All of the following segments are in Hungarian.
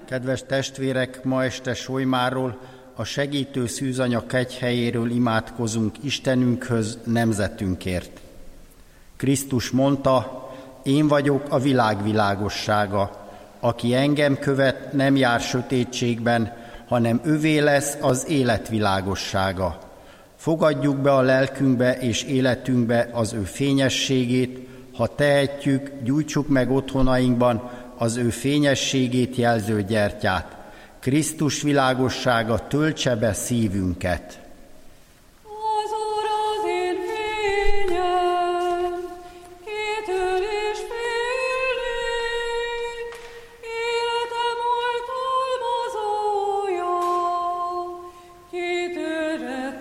Kedves testvérek, ma este Solymáról, a segítő szűzanya kegyhelyéről imádkozunk Istenünkhöz, nemzetünkért. Krisztus mondta, én vagyok a világ világossága. Aki engem követ, nem jár sötétségben, hanem övé lesz az élet világossága. Fogadjuk be a lelkünkbe és életünkbe az ő fényességét, ha tehetjük, gyújtsuk meg otthonainkban az ő fényességét jelző gyertyát. Krisztus világossága töltse be szívünket. Az Úr az én fényem, kitör és félék, életem oltalmazója, kitör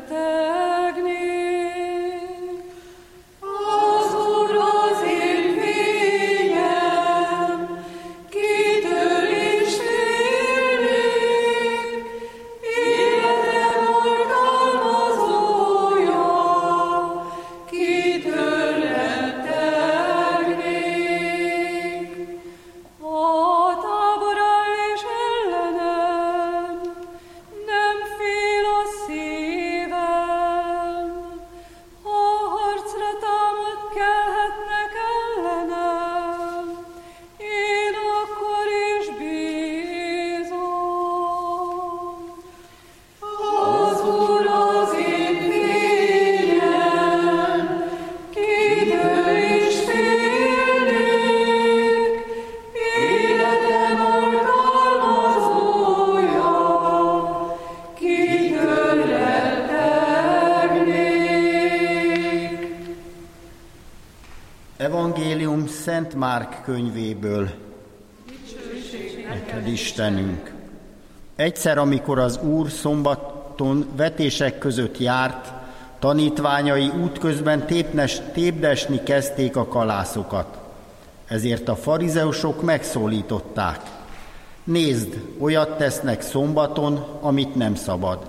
rettegnék. Az Úr az én fényem, kitör és félék, életem oltalmazója, kitör rettegnék. A tábor áll és ellenem, nem fél a szívem. Ha harcra támad, kelhetnek ellenem, én akkor is bízom. Az Úr az én fényem, kitör és félék, életem oltalmazója, kitör rettegnék. Evangélium Szent Márk könyvéből. Neked Istenünk! Egyszer, amikor az Úr szombaton vetések között járt, tanítványai útközben tépdesni kezdték a kalászokat. Ezért a farizeusok megszólították. Nézd, olyat tesznek szombaton, amit nem szabad.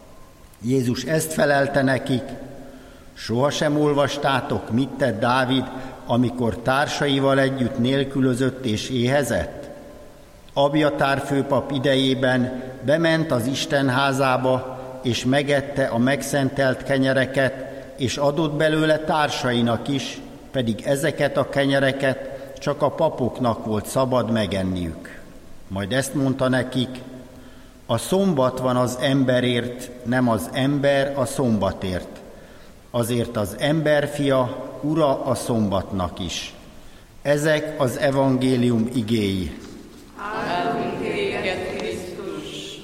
Jézus ezt felelte nekik, sohasem olvastátok, mit tett Dávid, amikor társaival együtt nélkülözött és éhezett? Abjatár főpap idejében bement az Isten házába, és megette a megszentelt kenyereket, és adott belőle társainak is, pedig ezeket a kenyereket csak a papoknak volt szabad megenniük. Majd ezt mondta nekik, a szombat van az emberért, nem az ember a szombatért. Azért az emberfia ura a szombatnak is. Ezek az evangélium igéi. Áldunk téged, Krisztus!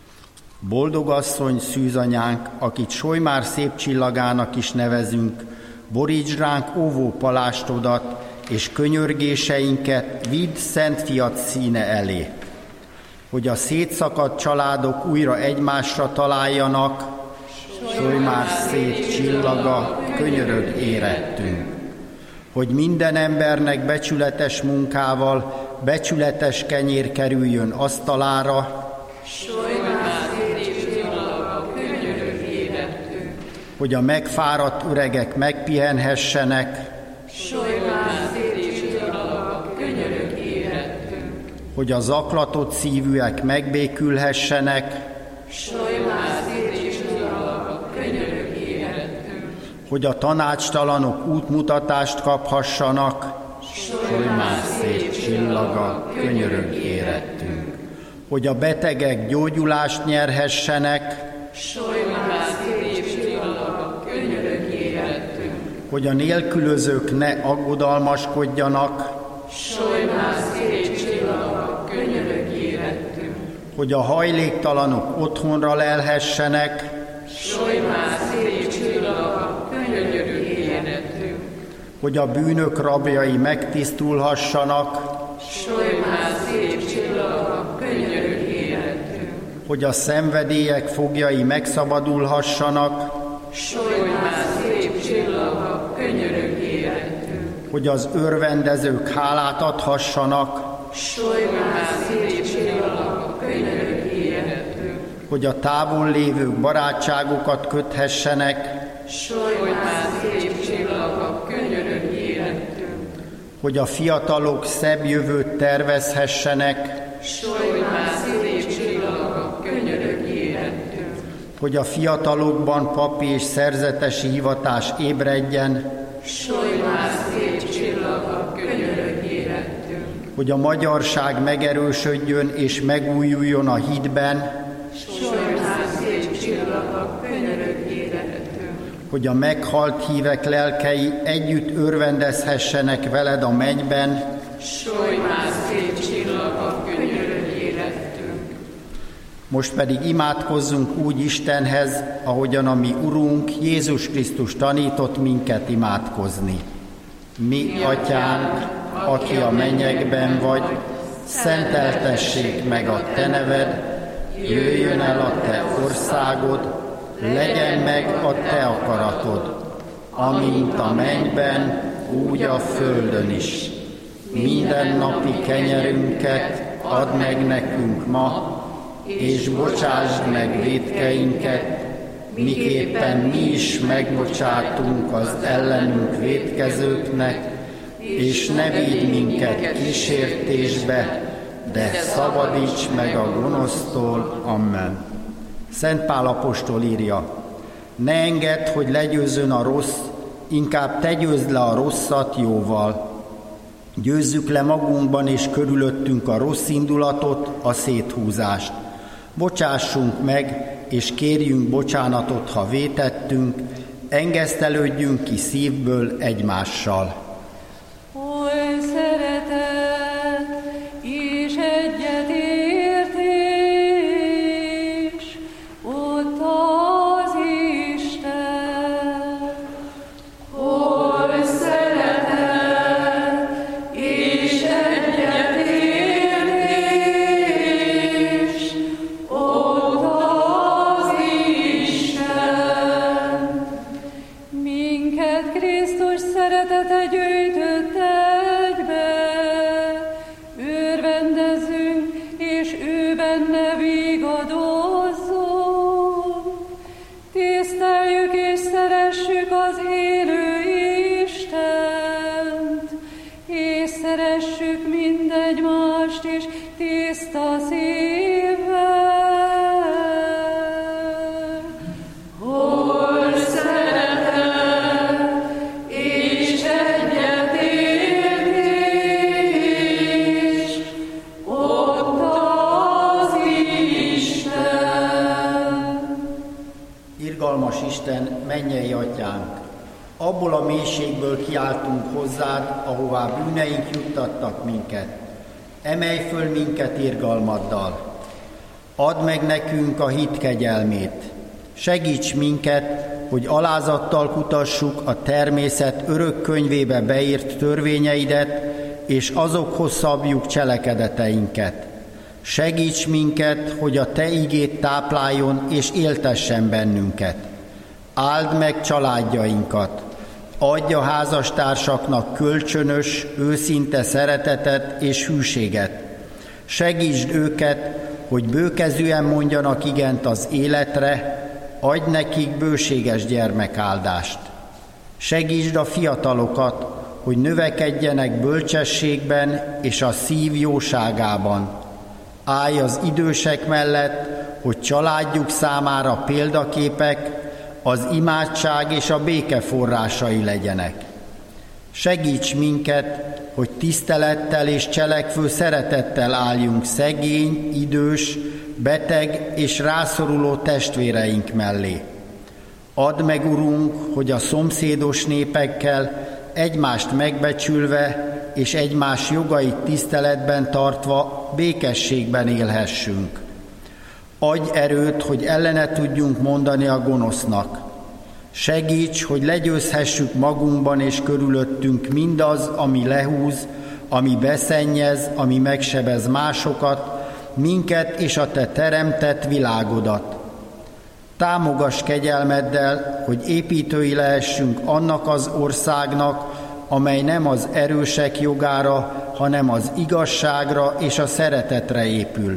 Boldog asszony, szűzanyánk, akit Solymár szép csillagának is nevezünk, borítsd ránk óvó palástodat, és könyörgéseinket vidd Szent Fiad színe elé, hogy a szétszakadt családok újra egymásra találjanak, Solymár szép csillaga, könyörög érettünk, hogy minden embernek becsületes munkával becsületes kenyér kerüljön asztalára, Solymár szép csillaga, könyörög érettünk, hogy a megfáradt öregek megpihenhessenek, Solymár szép csillaga, könyörög érettünk, hogy a zaklatott szívűek megbékülhessenek, Solymár szép csillaga, könyörög érettünk, hogy a tanácstalanok útmutatást kaphassanak, Solymár szép csillaga, könyörög érettünk, hogy a betegek gyógyulást nyerhessenek, Solymár szép csillaga, könyörög érettünk, hogy a nélkülözők ne aggodalmaskodjanak, Solymár szép csillaga, könyörög érettünk, hogy a hajléktalanok otthonra lelhessenek, Solymár szép csillaga, könyörög érettünk, hogy a bűnök rabjai megtisztulhassanak, Solymár szép csillaga, könyörög érettünk, hogy a szenvedélyek foglyai megszabadulhassanak, Solymár szép csillaga, könyörög érettünk, hogy az örvendezők hálát adhassanak, Solymár szép csillaga, könyörög érettünk, hogy a távol lévők barátságokat köthessenek, Solymár szép csillaga, könyörög érettünk, hogy a fiatalok szebb jövőt tervezhessenek, Solj már szép csillagok, könyörögj érettünk. Hogy a fiatalokban papi és szerzetesi hivatás ébredjen, Solj már szép csillagok, könyörögj érettünk. hogy a magyarság megerősödjön és megújuljon a hitben, Solj már szép csillagok, könyörögj érettünk. hogy a meghalt hívek lelkei együtt örvendezhessenek veled a mennyben, Solj már szép csillagok, könyörögj érettünk. most pedig imádkozzunk úgy Istenhez, ahogyan a mi Urunk Jézus Krisztus tanított minket imádkozni. Mi, Atyánk, aki a mennyekben vagy, szenteltessék meg a Te neved, jöjjön el a Te országod, legyen meg a Te akaratod, amint a mennyben, úgy a földön is. Minden napi kenyerünket add meg nekünk ma, és bocsásd meg vétkeinket, miképpen mi is megbocsátunk az ellenünk vétkezőknek, és ne vigy minket kísértésbe, de szabadíts meg a gonosztól. Amen. Szent Pál apostol írja: ne engedd, hogy legyőzzön a rossz, inkább te győzd le a rosszat jóval. Győzzük le magunkban és körülöttünk a rossz indulatot, a széthúzást. Bocsássunk meg, és kérjünk bocsánatot, ha vétettünk, engesztelődjünk ki szívből egymással. Oly szeretet és egyetértés, ott az Isten. Oly szeretet és egyetértés, ott az Isten. Minket Krisztus szeretete gyűjtött egybe, örvendezzünk, és ő benne vigadozzunk. Tiszteljük és szeressük az élő Istent, és szeressük mindegymást is tiszta szívvel. Oly szeretet és egyetértés, ott az Isten. Irgalmas Isten, mennyei Atyánk! Abból a mélységből kiáltunk hozzád, ahová bűneink juttattak minket. Emelj föl minket irgalmaddal. Add meg nekünk a hit kegyelmét. Segíts minket, hogy alázattal kutassuk a természet örök könyvébe beírt törvényeidet, és azokhoz szabjuk cselekedeteinket. Segíts minket, hogy a Te igét tápláljon és éltessen bennünket. Áld meg családjainkat. Adj a házastársaknak kölcsönös, őszinte szeretetet és hűséget. Segítsd őket, hogy bőkezűen mondjanak igent az életre, adj nekik bőséges gyermekáldást. Segítsd a fiatalokat, hogy növekedjenek bölcsességben és a szív jóságában. Állj az idősek mellett, hogy családjuk számára példaképek, az imádság és a béke forrásai legyenek. Segíts minket, hogy tisztelettel és cselekvő szeretettel álljunk szegény, idős, beteg és rászoruló testvéreink mellé. Add meg, Urunk, hogy a szomszédos népekkel egymást megbecsülve és egymás jogait tiszteletben tartva békességben élhessünk. Adj erőt, hogy ellene tudjunk mondani a gonosznak. Segíts, hogy legyőzhessük magunkban és körülöttünk mindaz, ami lehúz, ami beszennyez, ami megsebez másokat, minket és a Te teremtett világodat. Támogass kegyelmeddel, hogy építői lehessünk annak az országnak, amely nem az erősek jogára, hanem az igazságra és a szeretetre épül.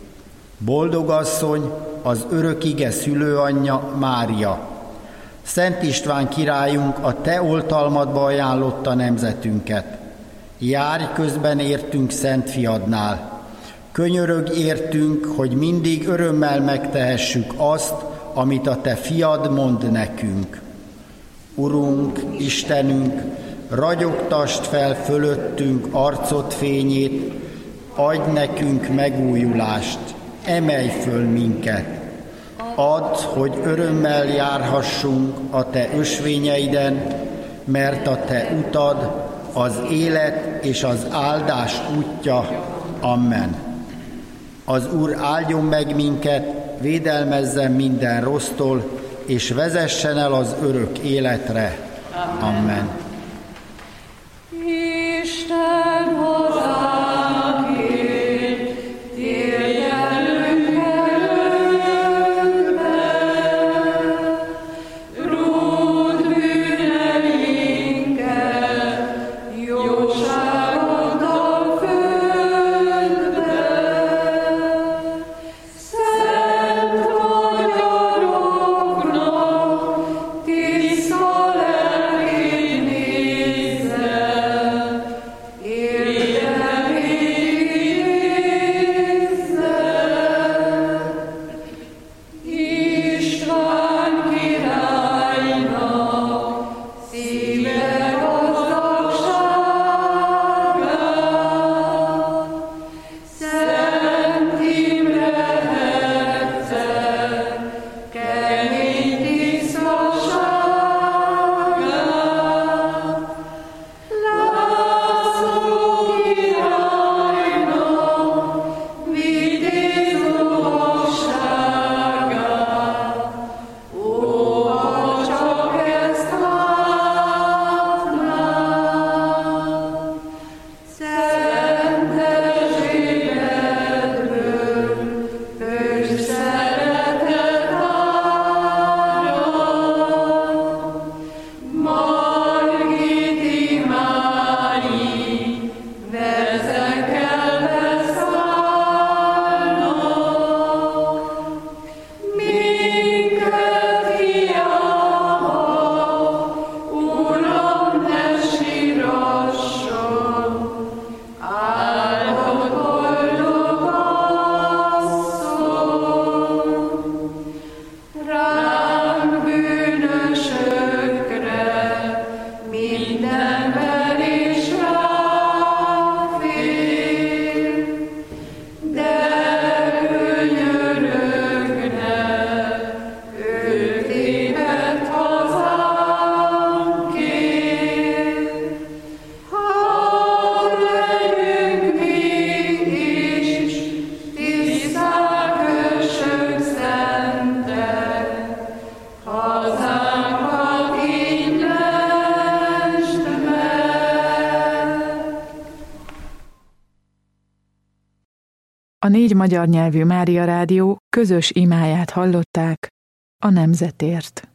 Boldog asszony, az örök ige szülőanyja, Mária. Szent István királyunk a Te oltalmadba ajánlotta nemzetünket. Járj közben értünk Szent Fiadnál. Könyörögj értünk, hogy mindig örömmel megtehessük azt, amit a Te fiad mond nekünk. Urunk, Istenünk, ragyogtasd fel fölöttünk arcod fényét, adj nekünk megújulást, emelj föl minket. Add, hogy örömmel járhassunk a Te ösvényeiden, mert a Te utad az élet és az áldás útja. Amen. Az Úr áldjon meg minket, védelmezzen minden rossztól, és vezessen el az örök életre. Amen. Isten hazánkért, térdelünk előtte, ród bűneinket, jóságoddal földbe. Szent vagy arcoknak, tiszta lelkét nézze, István királynak szíve gazdagsága, Szent Imre herceg kemény tisztasága, László királynak vitéz lovassága, ó, ha csak ezt látnám! Szent Erzsébetből hős szeretet árad, Margit Mári vezekelve szállnak, minket hiába, Uram, ne sírasson, áldott boldog asszony. Ránk bűnösökre minden verés ráfér, de könyörögne, ő tévedt hazánkért. Hadd legyünk mi is tiszták, hősök, szentek, hazánkat így lesd meg. A 4 magyar nyelvű Mária Rádió közös imáját hallották a nemzetért.